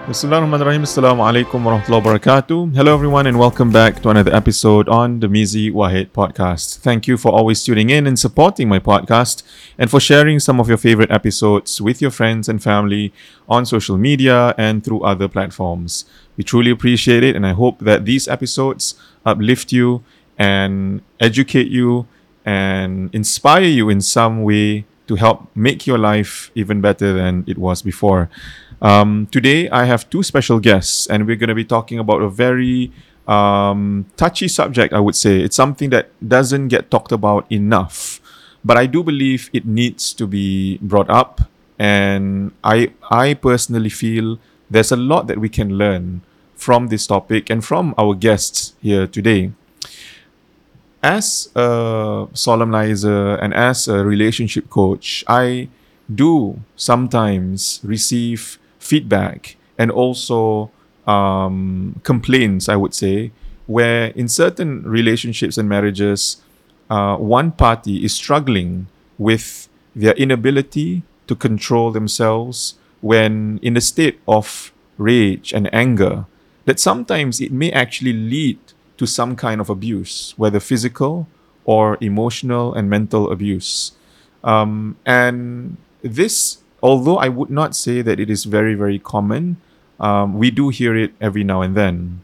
Bismillahirrahmanirrahim. Assalamu alaikum warahmatullahi wabarakatuh. Hello everyone and welcome back to another episode on the Mizi Wahid podcast. Thank you for always tuning in and supporting my podcast and for sharing some of your favorite episodes with your friends and family on social media and through other platforms. We truly appreciate it and I hope that these episodes uplift you and educate you and inspire you in some way to help make your life even better than it was before. Today, I have two special guests, and we're going to be talking about a very touchy subject, I would say. It's something that doesn't get talked about enough, but I do believe it needs to be brought up. And I personally feel there's a lot that we can learn from this topic and from our guests here today. As a solemnizer and as a relationship coach, I do sometimes receive feedback and also complaints, I would say, where in certain relationships and marriages, one party is struggling with their inability to control themselves when in a state of rage and anger, that sometimes it may actually lead to some kind of abuse, whether physical or emotional and mental abuse. And this, although I would not say that it is very, very common, we do hear it every now and then.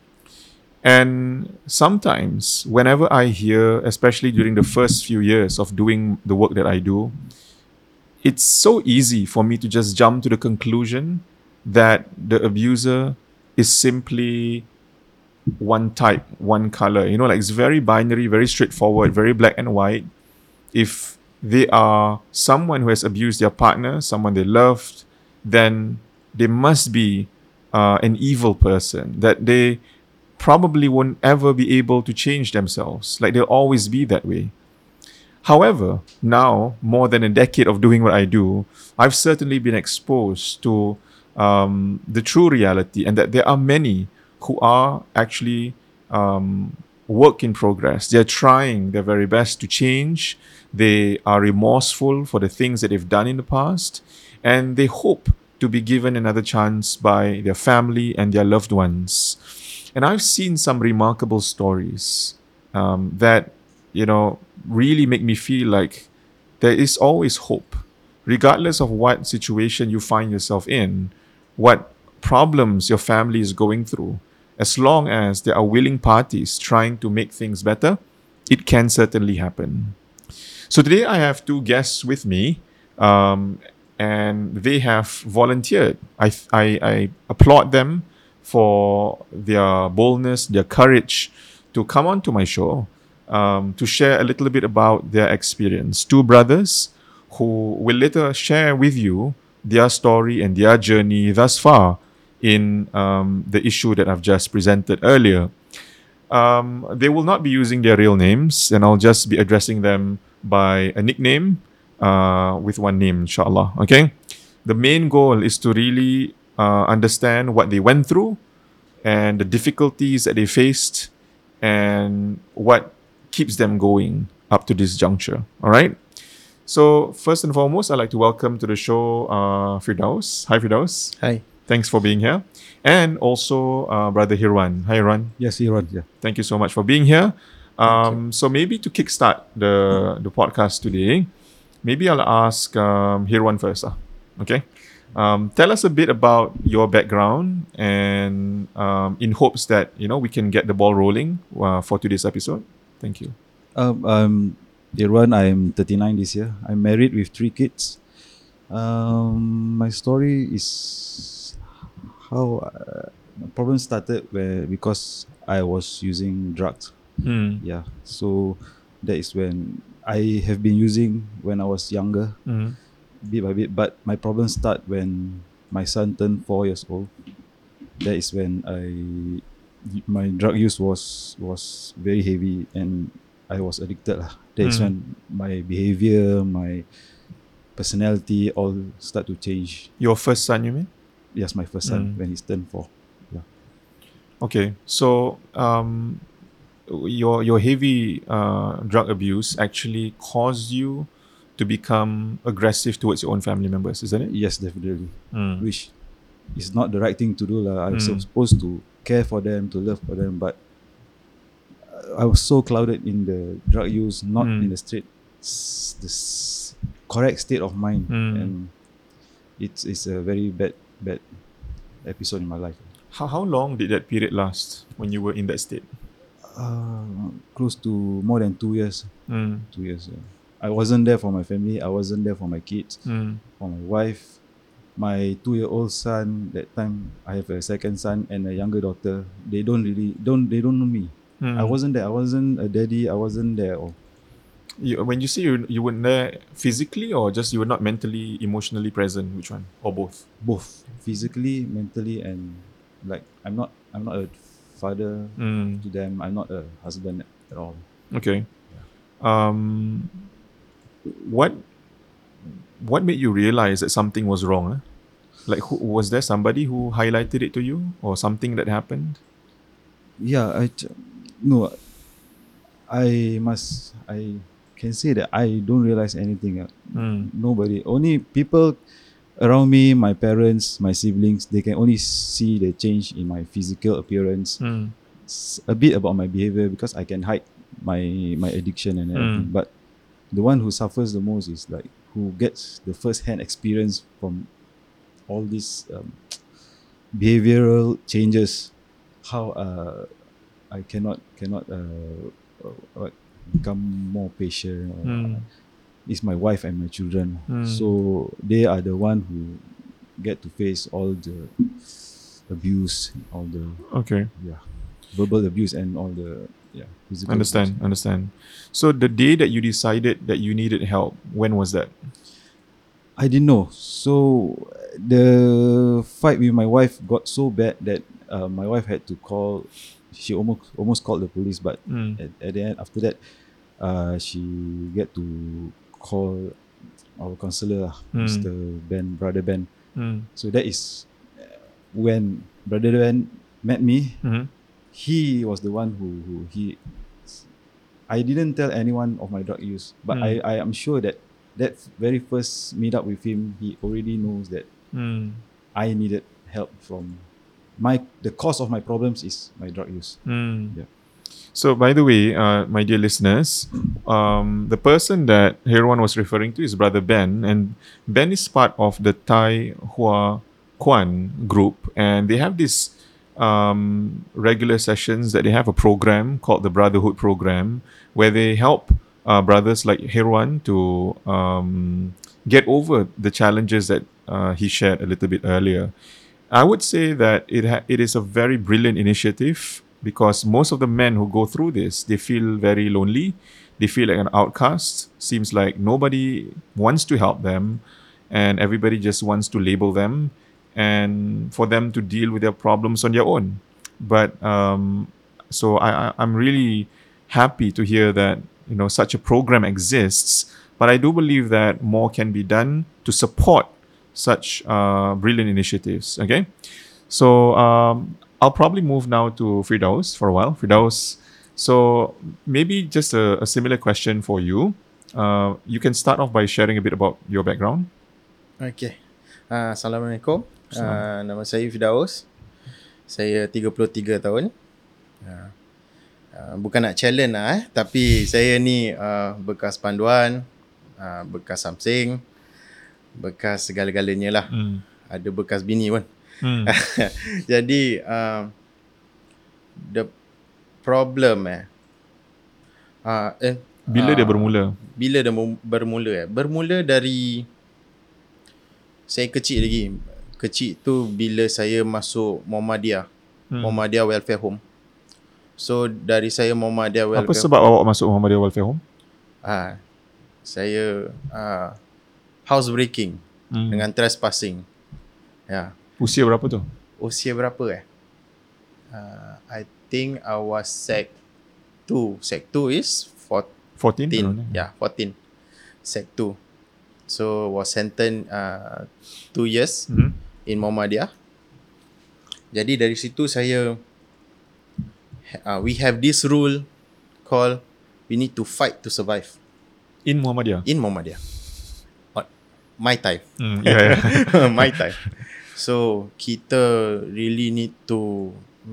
And sometimes, whenever I hear, especially during the first few years of doing the work that I do, it's so easy for me to just jump to the conclusion that the abuser is simply one type, one color. You know, like it's very binary, very straightforward, very black and white. If they are someone who has abused their partner, someone they loved, then they must be an evil person, that they probably won't ever be able to change themselves. Like they'll always be that way. However, now, more than a decade of doing what I do, I've certainly been exposed to the true reality and that there are many who are actually work in progress. They're trying their very best to change. They are remorseful for the things that they've done in the past, and they hope to be given another chance by their family and their loved ones. And I've seen some remarkable stories that, really make me feel like there is always hope, regardless of what situation you find yourself in, what problems your family is going through. As long as there are willing parties trying to make things better, it can certainly happen. So today I have two guests with me, and they have volunteered. I applaud them for their boldness, their courage to come onto my show, to share a little bit about their experience. Two brothers who will later share with you their story and their journey thus far in the issue that I've just presented earlier. They will not be using their real names, and I'll just be addressing them by a nickname with one name, inshallah. Okay? The main goal is to really understand what they went through and the difficulties that they faced and what keeps them going up to this juncture. All right? So, first and foremost, I'd like to welcome to the show Firdaus. Hi, Firdaus. Hi. Thanks for being here. And also Brother Hirwan. Hi, Hirwan. Yes, Iran. Yeah. Thank you so much for being here. Thank you. So maybe to kickstart the podcast today, maybe I'll ask Hirwan first. Okay? Tell us a bit about your background and in hopes that, we can get the ball rolling for today's episode. Thank you. Iran, I'm 39 this year. I'm married with 3 kids. My story is how my problem started because I was using drugs. Yeah, so that is when I have been using when I was younger, bit by bit. But my problem start when my son turned 4 years old. That is when my drug use was very heavy and I was addicted lah. That is when my behavior, my personality all start to change. Your first son, you mean? Yes, my first son when he's turned 4. Yeah. Okay, so your heavy drug abuse actually caused you to become aggressive towards your own family members, isn't it? Yes, definitely. Which it's not the right thing to do lah. I'm supposed to care for them, to love for them, but I was so clouded in the drug use, not in the correct state of mind, and it's a very bad episode in my life. How long did that period last when you were in that state? Close to more than 2 years. 2 years. Yeah. I wasn't there for my family. I wasn't there for my kids, for my wife. My 2-year-old son. That time I have a second son and a younger daughter. They don't know me. I wasn't there. I wasn't a daddy. I wasn't there. When you say you weren't there physically, or just you were not mentally, emotionally present, which one, or both? Both, physically, mentally, and like I'm not a father to them. I'm not a husband at all. Okay. What made you realize that something was wrong? Like, was there somebody who highlighted it to you, or something that happened? Yeah, I can say that I don't realize anything. Nobody, only people around me, my parents, my siblings, they can only see the change in my physical appearance. It's a bit about my behavior because I can hide my addiction and everything. But the one who suffers the most is like who gets the first-hand experience from all these behavioral changes. How I cannot become more patient. It's my wife and my children. So they are the one who get to face all the abuse, all the verbal abuse and all the physical abuse. Understand. So the day that you decided that you needed help, when was that? I didn't know. So the fight with my wife got so bad that my wife had to call. She almost called the police, but at the end, after that, she get to call our counselor, Mr. Ben, Brother Ben. So that is when Brother Ben met me. He was the one who I didn't tell anyone of my drug use, but I am sure that very first meet up with him, he already knows that I needed help from the cause of my problems is my drug use. Yeah. So, by the way, my dear listeners, the person that Herwan was referring to is Brother Ben, and Ben is part of the Thai Hua Kwan group, and they have this regular sessions that they have a program called the Brotherhood Program, where they help brothers like Herwan to get over the challenges that he shared a little bit earlier. I would say that it is a very brilliant initiative, because most of the men who go through this, they feel very lonely. They feel like an outcast. Seems like nobody wants to help them, and everybody just wants to label them and for them to deal with their problems on their own. But so I'm really happy to hear that such a program exists. But I do believe that more can be done to support such brilliant initiatives. Okay, so I'll probably move now to Firdaus for a while. Firdaus, so maybe just a similar question for you. You can start off by sharing a bit about your background. Okay. Assalamualaikum. Nama saya Firdaus. Saya 33 tahun. Bukan nak challenge lah, tapi saya ni bekas panduan, bekas samsing, bekas segala-galanya lah. Ada bekas bini pun. Jadi the problem bila dia bermula? Bila dia bermula bermula dari saya kecil lagi. Kecil tu bila saya masuk Muhammadiyah, Muhammadiyah Welfare Home. So dari saya Muhammadiyah Welfare. Apa sebab awak masuk Muhammadiyah Welfare Home? Saya housebreaking dengan trespassing. Ya. Usia berapa tu? Usia berapa I think I was Sec 2. Sec 2 is 14? Yeah, 14. Sec 2. So was sentenced 2 years in Muhammadiyah. Jadi dari situ saya we have this rule called we need to fight to survive. In Muhammadiyah? In Muhammadiyah. My time. Yeah. My time. So kita really need to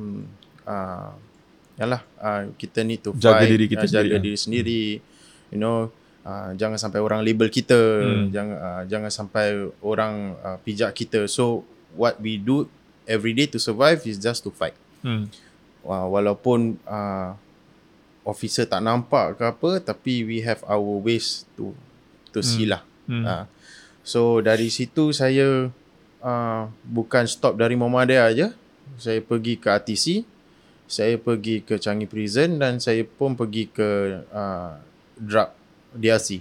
kita need to Jaga fight, diri kita jaga sendiri, diri sendiri, you know. Jangan sampai orang label kita, jangan sampai orang pijak kita. So what we do every day to survive is just to fight. Walaupun officer tak nampak ke apa, tapi we have our ways to see lah. So dari situ saya bukan stop dari Muhammadiyah aja. Saya pergi ke RTC, saya pergi ke Changi Prison, dan saya pun pergi ke drug DRC.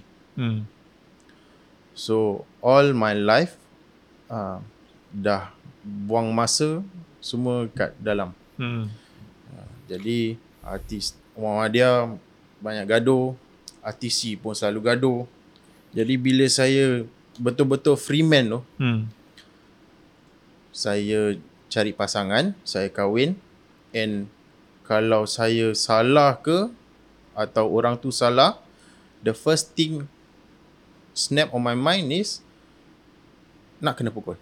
So all my life dah buang masa semua kat dalam. Jadi artis Muhammadiyah banyak gaduh, RTC pun selalu gaduh. Jadi bila saya betul-betul free man tu, saya cari pasangan, saya kahwin, and kalau saya salah ke atau orang tu salah, the first thing snap on my mind is nak kena pukul.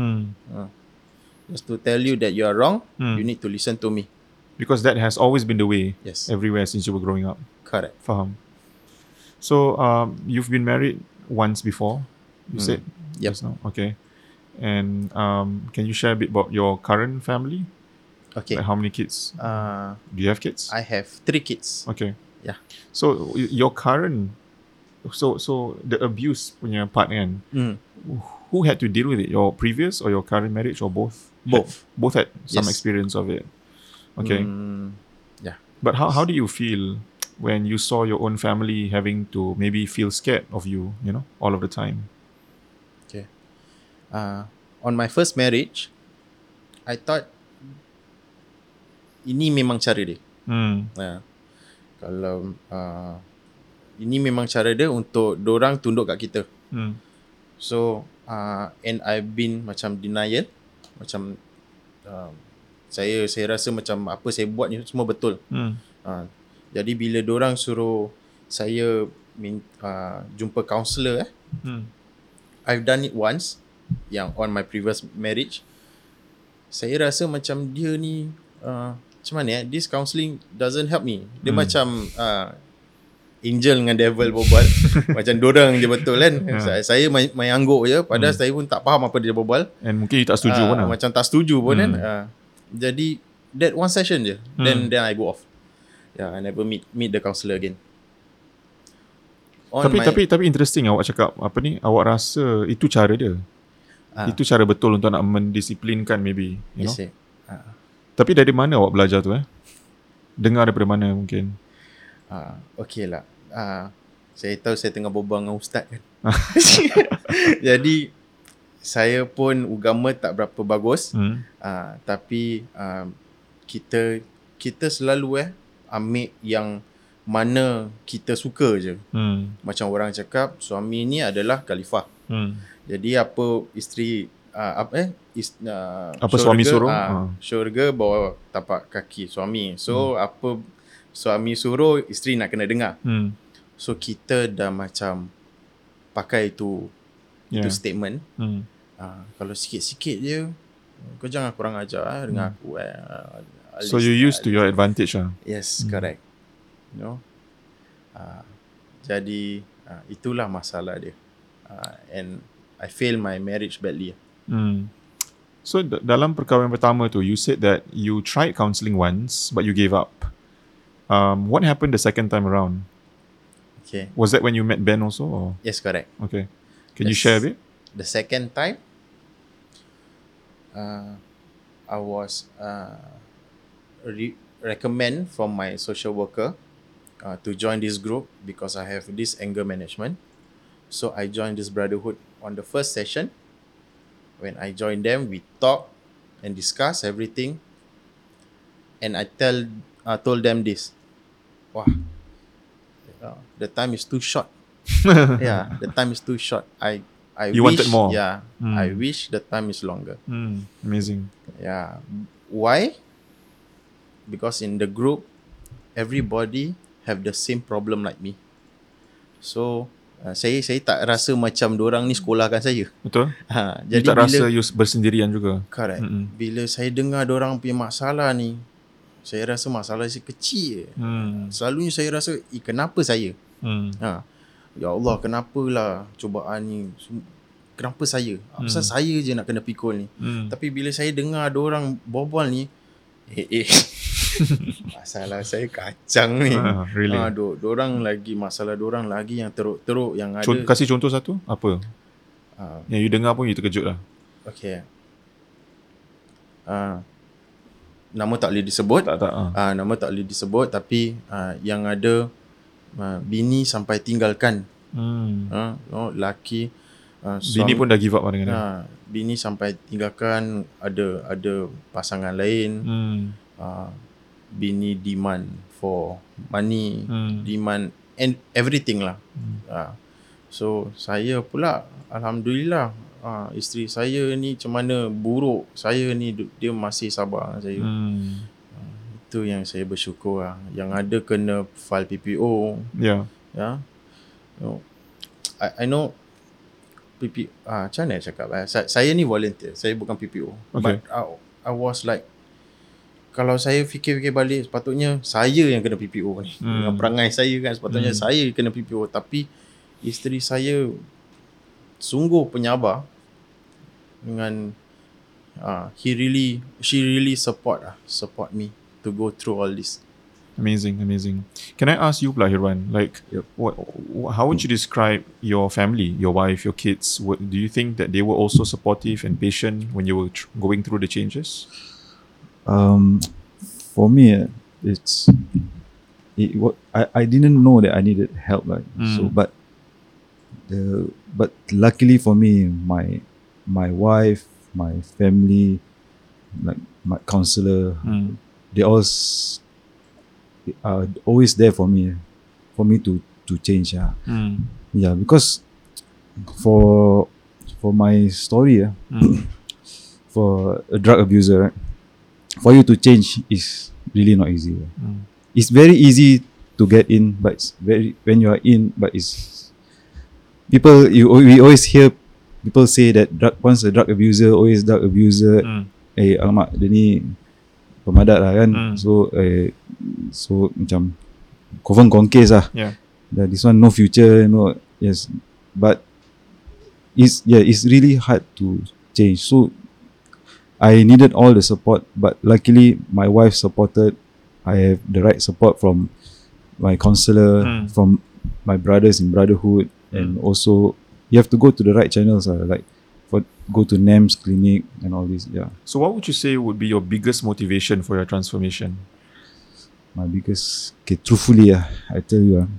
Just to tell you that you are wrong, you need to listen to me. Because that has always been the way. Yes. Everywhere since you were growing up. Correct. Faham. So you've been married once before, you said? Yep. Just now? Okay. And can you share a bit about your current family? Okay. Like how many kids? Do you have kids? I have 3 kids. Okay. Yeah. So your current, so the abuse punya part kan, who had to deal with it? Your previous or your current marriage, or both? Both. Both had some Yes. experience of it. Okay. Yeah. But how do you feel when you saw your own family having to maybe feel scared of you, you know, all of the time? Okay. On my first marriage, I thought ini memang cara dia. Kalau ini memang cara dia untuk dorang tunduk kat kita. So and I've been macam denial, macam saya rasa macam apa saya buat ni semua betul. Jadi bila dorang suruh saya jumpa kaunselor, I've done it once, yang on my previous marriage. Saya rasa macam dia ni macam mana this counselling doesn't help me. Dia macam angel dengan devil berbual. Macam dorang je betul kan. Saya main angguk je, padahal saya pun tak faham apa dia berbual. And mungkin you tak setuju pun lah. Macam tak setuju pun kan. Jadi that one session je, then I go off. Yeah, I never meet the counselor again. Tapi interesting awak cakap apa ni, awak rasa itu cara dia. Itu cara betul untuk nak mendisiplinkan maybe, you know. Tapi dari mana awak belajar tu Dengar daripada mana mungkin? Okay lah. Saya tahu saya tengah berbual dengan ustaz kan. Jadi saya pun agama tak berapa bagus. Tapi kita selalu ambil yang mana kita suka je. Macam orang cakap suami ni adalah khalifah. Jadi apa isteri apa suami suruh? Syurga bawah tapak kaki suami. So apa suami suruh, isteri nak kena dengar. So kita dah macam pakai itu statement. Kalau sikit-sikit je, kau jangan kurang ajar dengan aku. So you used to your advantage lah. Yes, correct. You know. Jadi itulah masalah dia. And I failed my marriage badly. So dalam perkahwinan pertama tu, you said that you tried counselling once but you gave up. What happened the second time around? Okay. Was that when you met Ben also? Or? Yes, correct. Okay. Can you share a bit? The second time, I was recommend from my social worker to join this group because I have this anger management. So I joined this brotherhood on the first session. When I joined them, we talk and discuss everything. And I told them this. Wow, the time is too short. Yeah, the time is too short. I you wish, wanted more. Yeah, I wish the time is longer. Amazing. Yeah. Why? Because in the group, everybody have the same problem like me. So Saya tak rasa macam dorang ni sekolahkan saya. Betul? You Jadi tak bila rasa you bersendirian juga? correct. Mm-mm. Bila saya dengar dorang punya masalah ni, saya rasa masalah saya kecil je. Selalunya saya rasa, kenapa saya? Ya Allah, kenapalah cubaan ni? Kenapa saya? Apasal saya je nak kena pikul ni? Tapi bila saya dengar dorang berbual ni, masalah saya kacang ni. Really? Dorang lagi, masalah dorang lagi yang teruk-teruk yang ada. Kasih contoh satu, apa? Yang you dengar pun you terkejut lah. Okay. Nama tak boleh disebut. Nama tak boleh disebut, tapi yang ada bini sampai tinggalkan. Laki bini pun dah give up lah dengan dia. Bini sampai tinggalkan, ada pasangan lain. Bini demand for money, demand and everything lah. So saya pula, alhamdulillah, isteri saya ni macam mana buruk, saya ni dia masih sabar dengan saya. Itu yang saya bersyukur lah. Yang ada kena file PPO. Yeah. I know PPO, macam mana cakap, saya ni volunteer, saya bukan PPO. Okay. But I was like, kalau saya fikir-fikir balik, sepatutnya saya yang kena PPO ni. Dengan perangai saya kan, sepatutnya saya kena PPO. Tapi isteri saya sungguh penyabar dengan she really support me to go through all this. Amazing. Can I ask you pula, Hirwan, like, how would you describe your family, your wife, your kids? Do you think that they were also supportive and patient when you were going through the changes? For me, I didn't know that I needed help, like so. But luckily for me, my wife, my family, like my counselor, they all are always there for me to change. Yeah, because for my story, for a drug abuser, for you to change is really not easy. It's very easy to get in, but it's when you are in, but it's we always hear people say that once a drug abuser, always drug abuser. Alamak, dia ni pemadat lah kan. So macam confirm case lah. This one no future, no. Yes, but it's really hard to change. So I needed all the support, but luckily my wife supported. I have the right support from my counselor, from my brothers in brotherhood, and also you have to go to the right channels, like go to NAMS clinic and all this. Yeah. So what would you say would be your biggest motivation for your transformation? My biggest, truthfully, I tell you,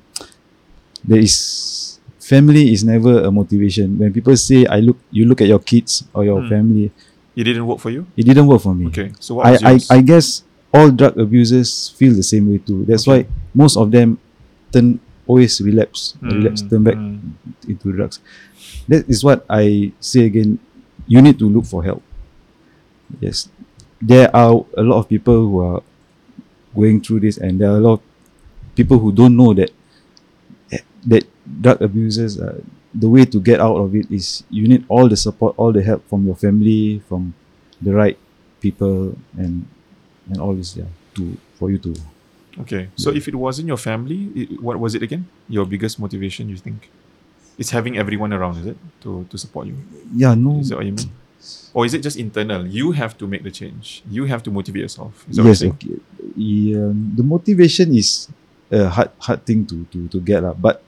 family is never a motivation. When people say you look at your kids or your family, it didn't work for you? It didn't work for me. Okay. So what was yours? I guess all drug abusers feel the same way too. That's why most of them always relapse, turn back into drugs. That is what I say again. You need to look for help. Yes, there are a lot of people who are going through this, and there are a lot of people who don't know that drug abusers, the way to get out of it is you need all the support, all the help from your family, from the right people, and all this, for you to. Okay, so if it wasn't your family, what was it again? Your biggest motivation, you think? It's having everyone around, is it, to support you? Yeah, no. Is that what you mean? Or is it just internal? You have to make the change. You have to motivate yourself. Is that what you're saying? Okay. The motivation is a hard thing to get, but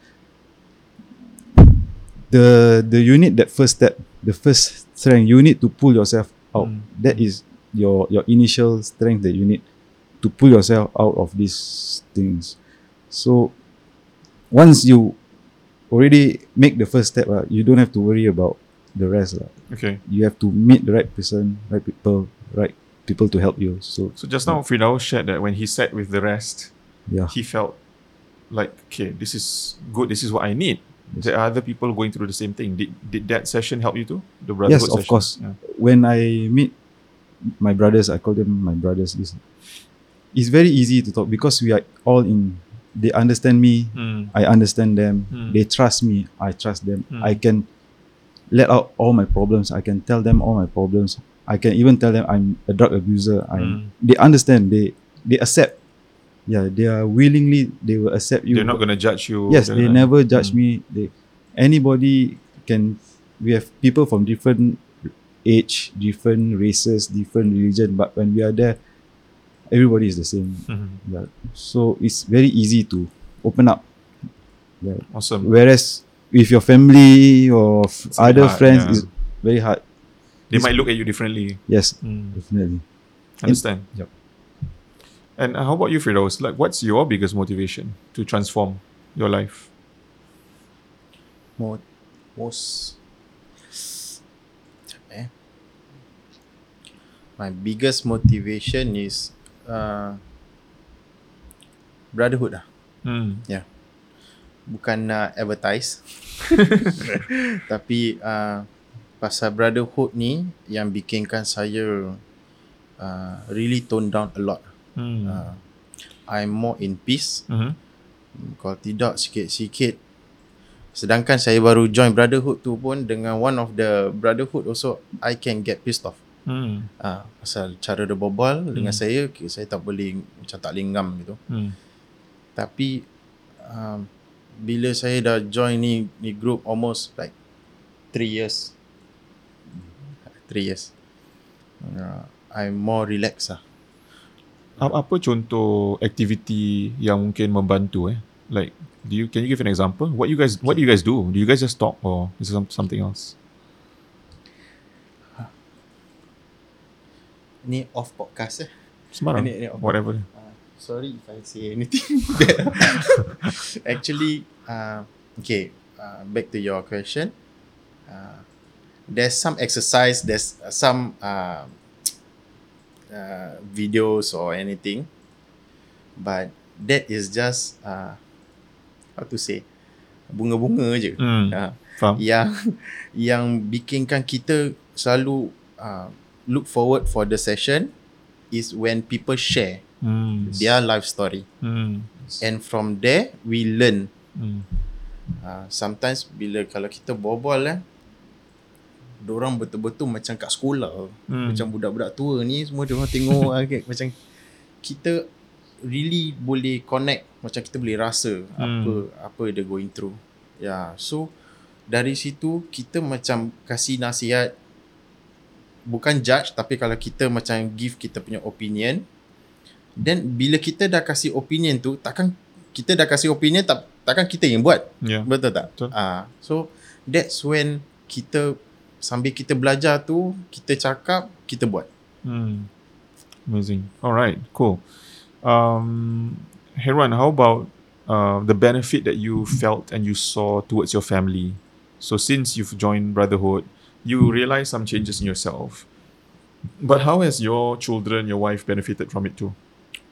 the you need that first step, the first strength. You need to pull yourself out. That is your initial strength that you need to pull yourself out of these things. So once you already make the first step, you don't have to worry about the rest. Okay. You have to meet the right person, right people to help you. So just now, Firdaus shared that when he sat with the rest, yeah, he felt like, okay, this is good. This is what I need. Yes. There are other people going through the same thing. Did that session help you too? The brotherhood yes, of session? course. Yeah. When I meet my brothers, I call them my brothers. It's very easy to talk because we are all in they understand me, I understand them. Mm. They trust me, I trust them. Mm. I can let out all my problems. I can tell them all my problems. I can even tell them I'm a drug abuser. They understand. They accept. Yeah, they are willingly. They will accept you. They're not gonna judge you. Yes, They're they like- never judge me. Anybody can. We have people from different age, different races, different religion. But when we are there, everybody is the same. Mhm. Yeah. So it's very easy to open up. Yeah. Awesome. Whereas with your family or It's a bit other hard, friends, yeah. it's very hard. They might look at you differently. Yes, Mm. definitely. Understand. Yep. And how about you, Firdaus? Like, what's your biggest motivation to transform your life? Most my biggest motivation is brotherhood lah. Mm. Bukan nak advertise tapi pasal brotherhood ni yang bikinkan saya really tone down a lot. Mm. I'm more in peace. Mhm. Kalau tidak sikit-sikit, sedangkan saya baru join brotherhood tu pun, dengan one of the brotherhood also I can get pissed off. Mm. Pasal cara dia berbual dengan saya tak boleh, macam tak boleh ngam gitu. Mm. Tapi bila saya dah join ni group almost like 3 years. 3 years. I'm more relaxed lah. Apa contoh aktiviti yang mungkin membantu Like, can you give an example? What do you guys do? Do you guys just talk or is it something else? Ni off podcast Sembarang. Ni off. Whatever. Sorry if I say anything. Actually, okay, back to your question. There's some exercise, there's some videos or anything, but that is just how to say, bunga-bunga je. Faham? Yang bikinkan kita selalu look forward for the session is when people share their life story, and from there we learn. Sometimes kalau kita berbual dorang betul-betul macam kat sekolah, macam budak-budak tua ni semua diorang tengok okay, macam kita really boleh connect, macam kita boleh rasa apa dia going through. So dari situ kita macam kasih nasihat, bukan judge, tapi kalau kita macam give kita punya opinion, then bila kita dah kasih opinion tu, takkan kita dah kasih opinion takkan kita yang buat. Betul tak? Betul. So that's when kita sambil kita belajar tu, kita cakap, kita buat. Amazing. Alright, cool. Herwan, how about the benefit that you felt and you saw towards your family? So since you've joined Brotherhood, you realize some changes in yourself. But how has your children, your wife benefited from it too?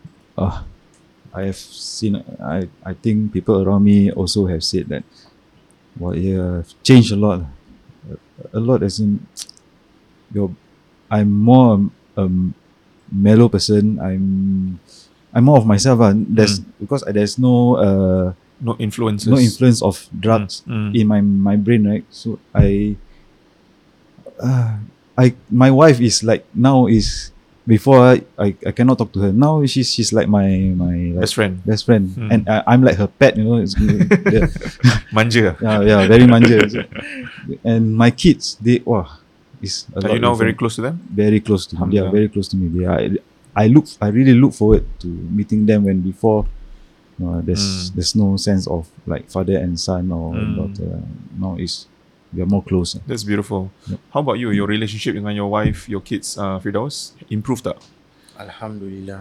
I have seen. I think people around me also have said that. Well, yeah, changed a lot. A lot as in, I'm more a mellow person. I'm more of myself. Because there's no influences. no influence of drugs in my brain, right? So my wife is like now is. Before I cannot talk to her. Now she's like my like best friend. and I'm like her pet, It's Manja. yeah, very manja. And my kids, is a Are lot you now different. very close to them? Very close to me. They are Alhamdulillah. very close to me. I really look forward to meeting them when before. There's no sense of like father and son or daughter. Now we are more close. That's beautiful. Yep. How about you? Your relationship dengan your wife, your kids, Firdaus, improved tak? Alhamdulillah.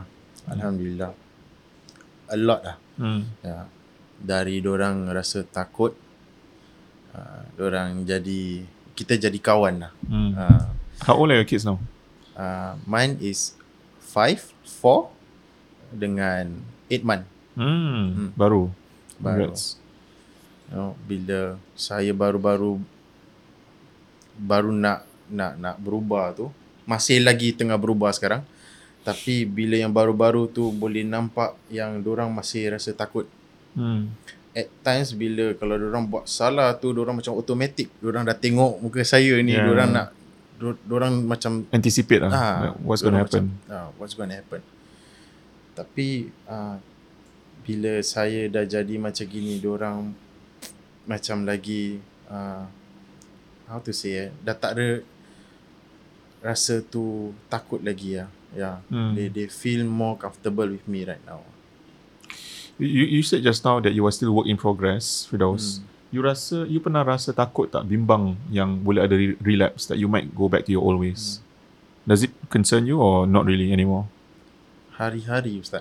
A lot lah. Dari dorang rasa takut, dorang kita jadi kawan lah. How old are your kids now? Mine is 5, 4 dengan 8 month. Baru. Baru. Congrats. Bila saya baru nak berubah tu, masih lagi tengah berubah sekarang, tapi bila yang baru-baru tu boleh nampak yang dorang masih rasa takut. At times bila kalau diorang buat salah tu, diorang macam automatic, diorang dah tengok muka saya ni, diorang nak diorang macam anticipate like what's going to happen. What's going to happen. Tapi bila saya dah jadi macam gini, diorang macam lagi how to say dah tak ada rasa tu takut lagi they feel more comfortable with me right now. You said just now that you are still work in progress, Firdaus. You pernah rasa takut tak, bimbang yang boleh ada relapse, that you might go back to your old ways? Does it concern you or not really anymore? Hari-hari Ustaz.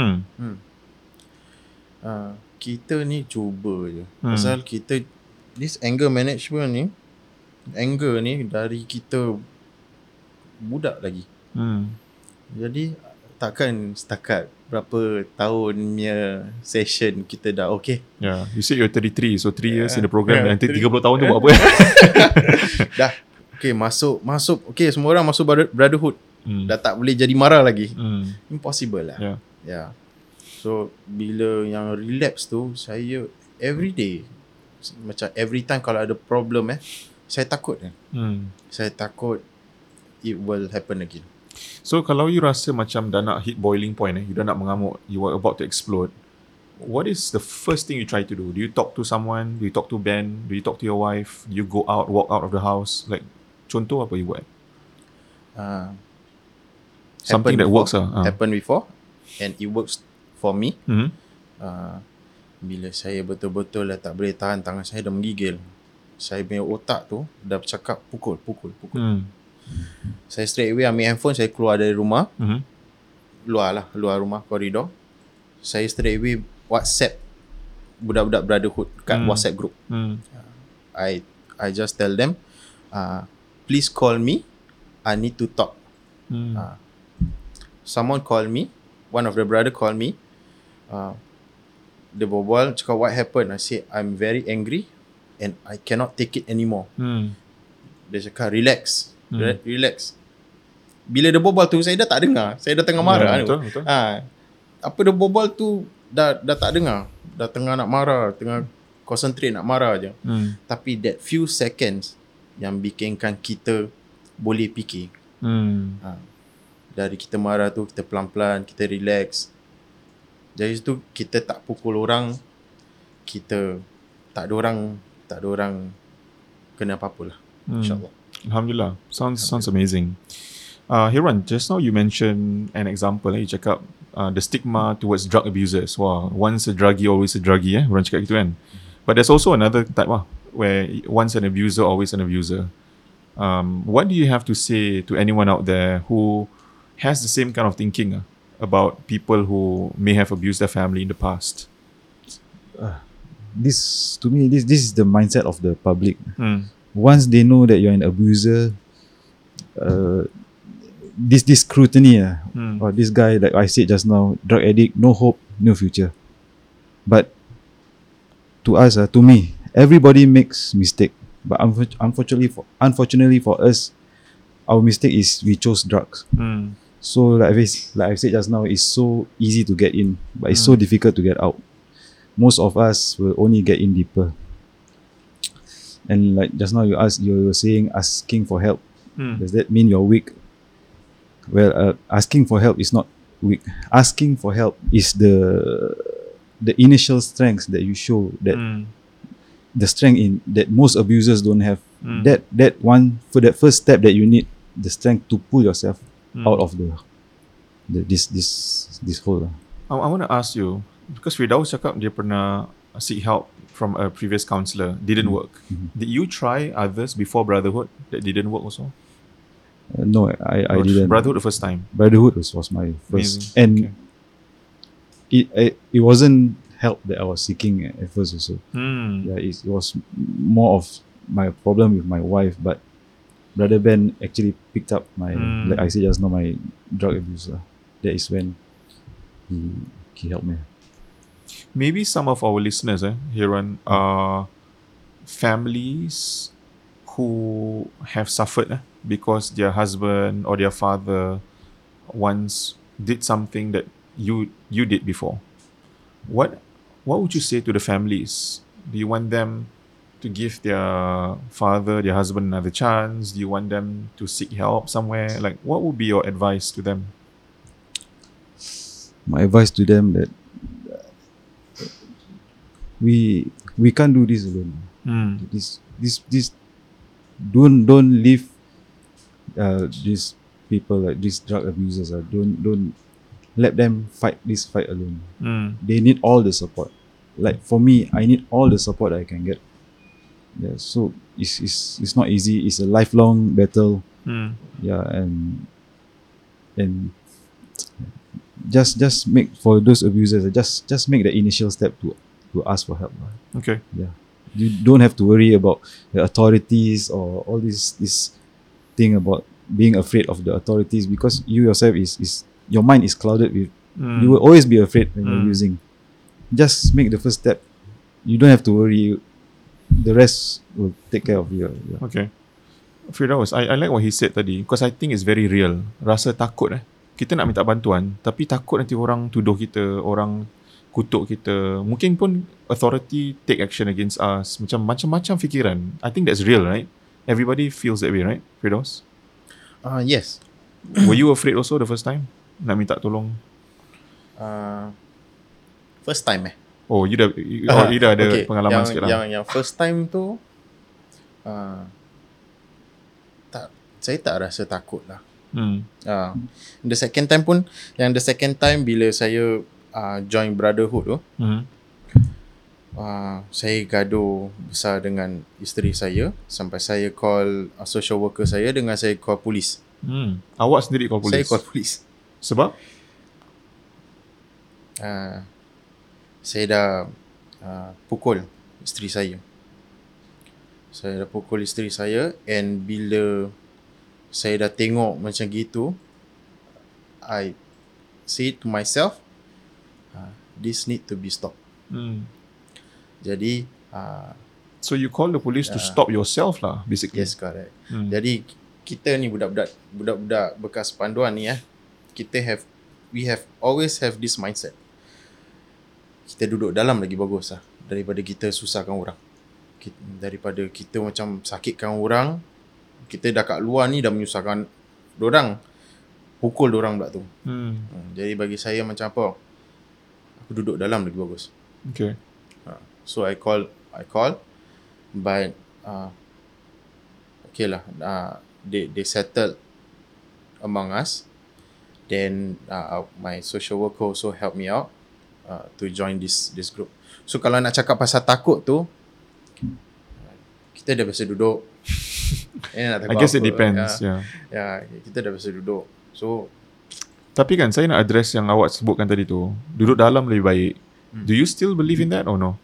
Kita ni cuba je. Pasal kita this anger management ni, anger ni dari kita budak lagi. Jadi takkan setakat berapa tahun punya session kita dah okay. Yeah, you said you're 33, so 3 years in the program, nanti 30 tahun tu buat apa? Dah okay, masuk okay, semua orang masuk brotherhood. Dah tak boleh jadi marah lagi. Impossible lah. Yeah. So bila yang relapse tu, saya every day, macam every time kalau ada problem saya takut saya takut it will happen again. So kalau you rasa macam dah nak hit boiling point, you dah nak mengamuk, you are about to explode, what is the first thing you try to do? Do you talk to someone? Do you talk to Ben? Do you talk to your wife? Do you go out, walk out of the house? Like, contoh apa you buat? Something that works happen before and it works for me. Bila saya betul-betul dah tak boleh tahan, tangan saya dah menggigil, saya punya otak tu dah bercakap pukul. Saya straight away ambil handphone, saya keluar dari rumah, luar rumah, koridor. Saya straight away WhatsApp budak-budak brotherhood kat WhatsApp group. I just tell them, please call me, I need to talk. Someone call me, one of the brother call me, dia berbual, cakap what happened. I say I'm very angry and I cannot take it anymore. Dia cakap relax. Bila dia berbual tu, saya dah tak dengar. Saya dah tengah marah. Betul. Apa dia berbual tu dah tak dengar. Dah tengah nak marah, tengah concentrate nak marah je. Tapi that few seconds yang bikinkan kita boleh fikir. Dari kita marah tu, kita pelan-pelan, kita relax. Dari situ kita tak pukul orang, kita tak ada orang kena apa-apa lah. InsyaAllah. Alhamdulillah. Sounds amazing. Hiran, just now you mentioned an example. You cakap the stigma towards drug abusers. Wah, once a druggie, always a druggie. Orang cakap gitu kan. But there's also another type where once an abuser, always an abuser. What do you have to say to anyone out there who has the same kind of thinking about people who may have abused their family in the past? This is the mindset of the public. Once they know that you're an abuser, this scrutiny or this guy, like I said just now, drug addict, no hope, no future. But to us, to me, everybody makes mistake. But unfortunately for us, our mistake is we chose drugs. So like I said just now, it's so easy to get in, but it's so difficult to get out. Most of us will only get in deeper. And like just now you were saying asking for help. Does that mean you're weak? Well, asking for help is not weak. Asking for help is the initial strength that you show, that the strength in that most abusers don't have. That one, for that first step that you need the strength to pull yourself out of this hole. I want to ask you, because Firdaus cakap dia pernah seek help from a previous counsellor, didn't work. Did you try others before Brotherhood that didn't work also? No, I didn't. Brotherhood the first time? Brotherhood was my first. Amazing. And it wasn't help that I was seeking at first also. Yeah, it was more of my problem with my wife, but Brother Ben actually picked up my, like I said just now, my drug abuse. That is when he helped me. Maybe some of our listeners, Hiran, are families who have suffered because their husband or their father once did something that you did before. What what would you say to the families? Do you want them to give their father, their husband another chance? Do you want them to seek help somewhere? Like, what would be your advice to them? My advice to them that we can't do this alone. This don't leave these people, like these drug abusers, don't let them fight this fight alone. They need all the support. Like for me, I need all the support I can get. Yeah, so it's not easy. It's a lifelong battle. Yeah, and just make, for those abusers, just make the initial step to ask for help. Okay. Yeah, you don't have to worry about the authorities or all this thing about being afraid of the authorities, because you yourself is your mind is clouded with, you will always be afraid when you're using. Just make the first step. You don't have to worry. The rest will take care of you. Yeah. Okay. Firdaus, I like what he said tadi, because I think it's very real. Rasa takut kita nak minta bantuan, tapi takut nanti orang tuduh kita, orang kutuk kita. Mungkin pun authority take action against us. Macam-macam fikiran. I think that's real, right? Everybody feels that way, right, Firdaus? Yes. Were you afraid also the first time nak minta tolong? First time Oh, you dah ada okay. pengalaman sikit lah. Yang first time tu saya tak rasa takut lah. The second time pun, the second time bila saya join Brotherhood tu, saya gaduh besar dengan isteri saya, sampai saya call social worker saya, dengan saya call polis. Awak sendiri call polis? Saya call polis. Sebab? Saya dah pukul isteri saya. And bila saya dah tengok macam gitu, I say to myself, this need to be stopped. Jadi so you call the police to stop yourself lah, basically. Yes, correct. Jadi kita ni budak-budak bekas panduan ni we always have this mindset. Kita duduk dalam lagi bagus lah, daripada kita susahkan orang. Daripada kita macam sakitkan orang, kita dah kat luar ni dah menyusahkan dorang, pukul dorang pula tu. Jadi bagi saya macam apa, aku duduk dalam lagi bagus. Okay. So I call, but okay lah, they settled among us. Then my social worker also helped me out to join this group. So kalau nak cakap pasal takut tu, kita dah biasa duduk. I guess it depends. Kita dah biasa duduk. So tapi kan saya nak address yang awak sebutkan tadi tu, duduk dalam lebih baik. Do you still believe in that or no?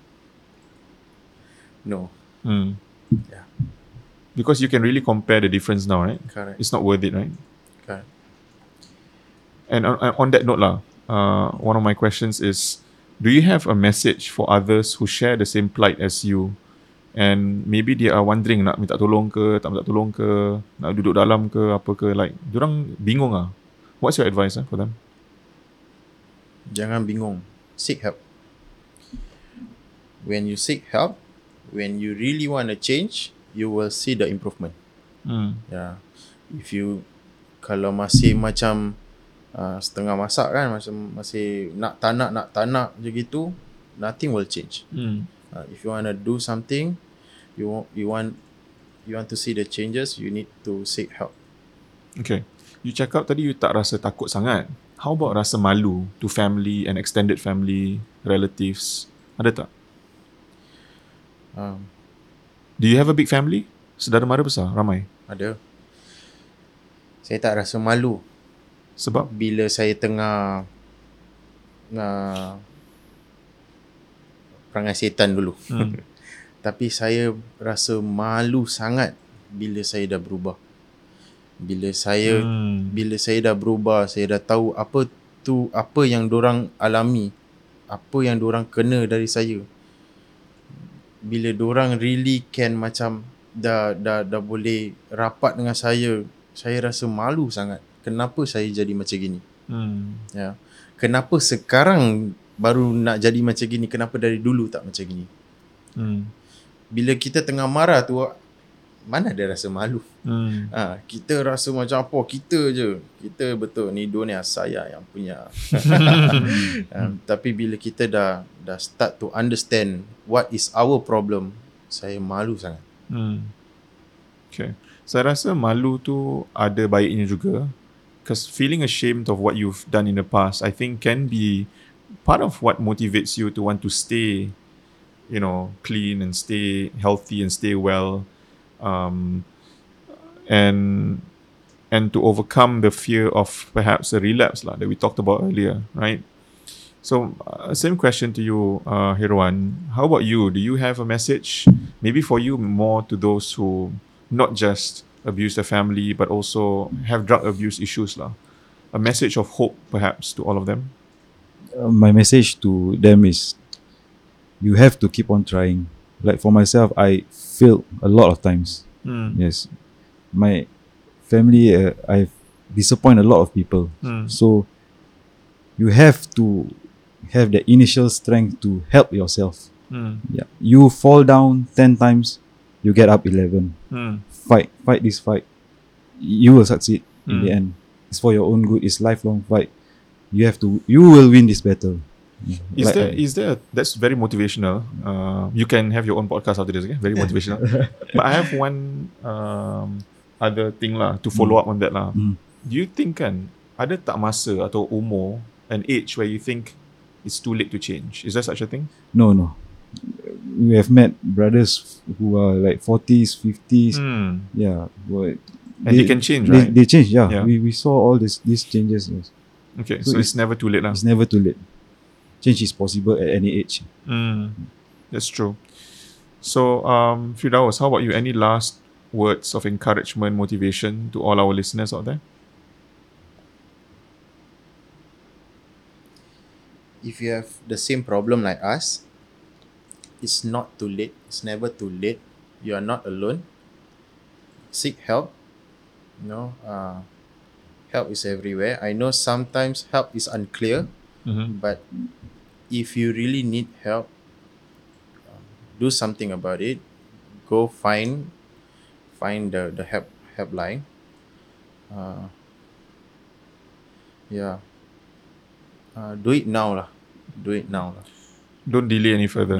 No. Yeah. Because you can really compare the difference now, right? Correct. It's not worth it, right? Correct. And on that note lah, one of my questions is, do you have a message for others who share the same plight as you, and maybe they are wondering nak minta tolong ke, tak minta tolong ke, nak duduk dalam ke, apa ke, like diorang bingung lah. What's your advice for them? Jangan bingung. Seek help. When you seek help, when you really want to change, you will see the improvement. Yeah. If you, kalau masih macam setengah masak kan, macam masih nak tak nak je gitu, nothing will change. If you want to do something, you want to see the changes, you need to seek help. Okay. You cakap tadi you tak rasa takut sangat. How about rasa malu to family and extended family, relatives? Ada tak? Do you have a big family? Saudara mara besar? Ramai? Ada. Saya tak rasa malu. Sebab? Bila saya tengah perangai setan dulu. Tapi saya rasa malu sangat bila saya dah berubah. Bila saya dah berubah, saya dah tahu apa yang dorang alami, apa yang dorang kena dari saya. Bila dorang really can macam dah boleh rapat dengan saya rasa malu sangat. Kenapa saya jadi macam gini? Ya. Kenapa sekarang baru nak jadi macam gini, kenapa dari dulu tak macam gini? Bila kita tengah marah tu, mana ada rasa malu? Kita rasa macam apa, kita je, kita betul ni dunia saya yang punya. Tapi bila kita dah start to understand what is our problem, saya malu sangat. Okay. Saya rasa malu tu ada baiknya juga, because feeling ashamed of what you've done in the past, I think can be part of what motivates you to want to stay, clean and stay healthy and stay well, and to overcome the fear of perhaps a relapse that we talked about earlier, right? So, same question to you, Hirwan. How about you? Do you have a message, maybe for you more to those who not just abuse their family, but also have drug abuse issues? A message of hope, perhaps, to all of them? My message to them is, you have to keep on trying. Like for myself, I failed a lot of times. Yes. My family, I've disappointed a lot of people. So, you have to have the initial strength to help yourself. Yeah. You fall down 10 times, you get up 11. Fight this fight. You will succeed in the end. It's for your own good. It's lifelong fight. You will win this battle. Is there that's very motivational. You can have your own podcast after this, okay? Very motivational. But I have one other thing to follow up on that . Do you think ada tak masa atau umur, an age where you think it's too late to change? Is there such a thing? No. We have met brothers who are like 40s, 50s. Yeah. And they can change, right? They change, yeah. We saw all these changes. Yes. Okay, so it's never too late. It's never too late. Change is possible at any age. That's true. So, Firdaus, how about you? Any last words of encouragement, motivation to all our listeners out there? If you have the same problem like us, it's not too late. It's never too late. You are not alone. Seek help. Help is everywhere. I know sometimes help is unclear, but if you really need help, do something about it. Go find the helpline. Do it now lah. Don't delay any further.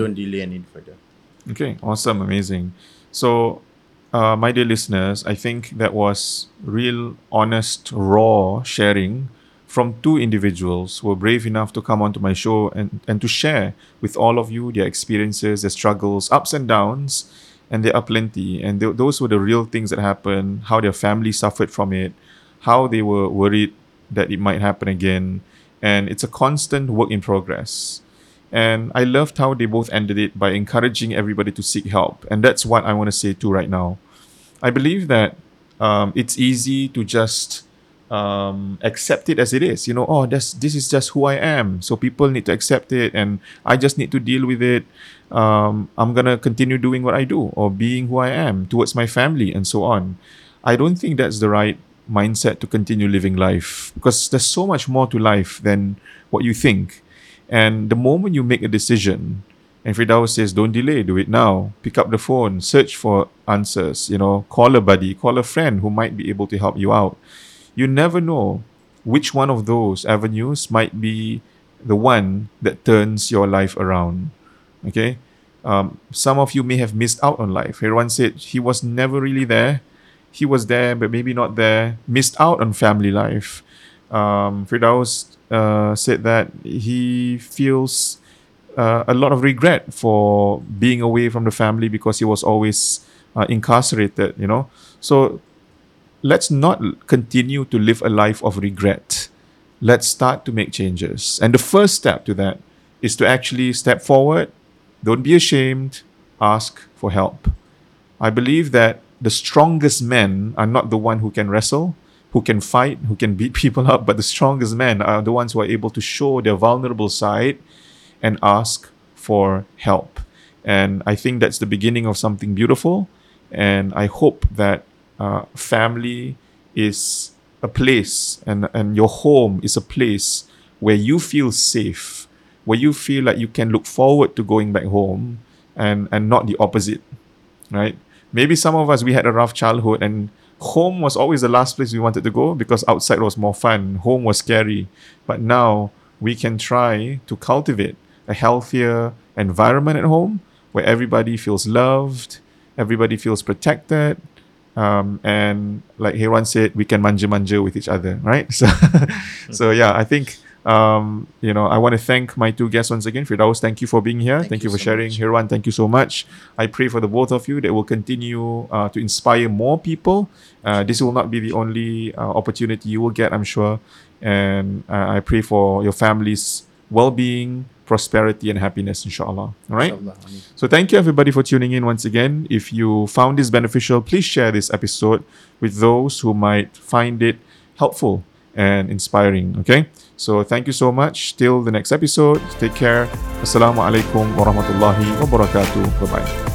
Okay, awesome, amazing. So, my dear listeners, I think that was real, honest, raw sharing from two individuals who were brave enough to come onto my show and to share with all of you their experiences, their struggles, ups and downs, and there are plenty. And those were the real things that happened, how their family suffered from it, how they were worried that it might happen again. And it's a constant work in progress. And I loved how they both ended it by encouraging everybody to seek help. And that's what I want to say too right now. I believe that it's easy to just accept it as it is. This is just who I am. So people need to accept it and I just need to deal with it. I'm going to continue doing what I do or being who I am towards my family and so on. I don't think that's the right mindset to continue living life, because there's so much more to life than what you think. And the moment you make a decision, and Firdaus says, don't delay, do it now. Pick up the phone, search for answers, call a buddy, call a friend who might be able to help you out. You never know which one of those avenues might be the one that turns your life around. Okay? Some of you may have missed out on life. Hirwan said he was never really there. He was there, but maybe not there. Missed out on family life. Firdaus said that he feels a lot of regret for being away from the family because he was always incarcerated, So let's not continue to live a life of regret. Let's start to make changes. And the first step to that is to actually step forward. Don't be ashamed. Ask for help. I believe that the strongest men are not the one who can wrestle, who can fight, who can beat people up, but the strongest men are the ones who are able to show their vulnerable side and ask for help. And I think that's the beginning of something beautiful. And I hope that family is a place and your home is a place where you feel safe, where you feel like you can look forward to going back home and not the opposite, right? Maybe some of us, we had a rough childhood and home was always the last place we wanted to go because outside was more fun, home was scary. But now we can try to cultivate a healthier environment at home where everybody feels loved, everybody feels protected, and like Hewan said, we can manja-manja with each other, right? So yeah, I think I want to thank my two guests once again. Firdaus, thank you for being here. Thank you for so sharing. much. Hirwan, thank you so much. I pray for the both of you that will continue to inspire more people. This will not be the only opportunity you will get, I'm sure. And I pray for your family's well-being, prosperity, and happiness, inshallah. All right? InsyaAllah. Amin. So thank you everybody for tuning in once again. If you found this beneficial, please share this episode with those who might find it helpful and inspiring. Okay? So thank you so much. Till the next episode. Take care. Assalamu alaikum warahmatullahi wabarakatuh. Bye-bye.